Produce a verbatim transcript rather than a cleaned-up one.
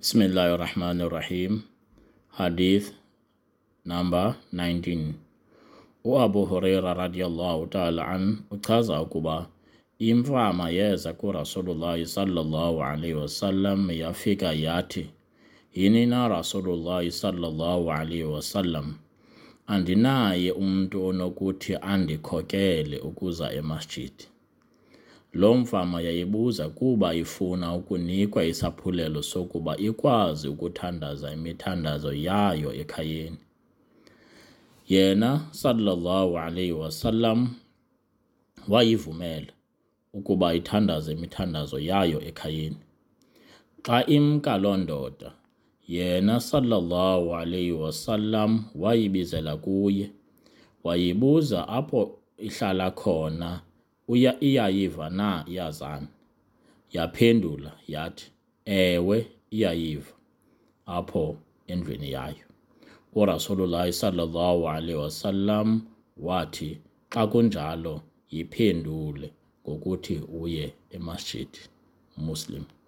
Bismillahirrahmanirrahim. Hadith number nineteen. U-Abu Huraira radiyallahu ta'ala an uchaza ukuba imfama yeza kuRasulullah sallallahu alayhi wasallam yafika yathi, yini na Rasulullah sallallahu alayhi wasallam, andinaye umntu onokuthi andikhokele ukuza emasjidi. Lo mfama yayibuza kuba ifuna ukunikwa isaphulelo sokuba ikwazi ukuthandaza imithandazo yayo ekhayeni. Yena sallallahu alayhi wasallam wayivumela ukuba ithandaze imithandazo yayo ekhayeni. Xa imka loo ndoda, yena sallallahu alayhi wasallam wayibizela kuye, wayibuza apho ihlala khona uya iyayiva na iyazana. Yaphendula yathi, ewe iyayiva apho endlwini yayo. URasulullah sallallahu alayhi wasallam wathi, xa kunjalo yiphendule ngokuthi uye emasjidi. Muslim.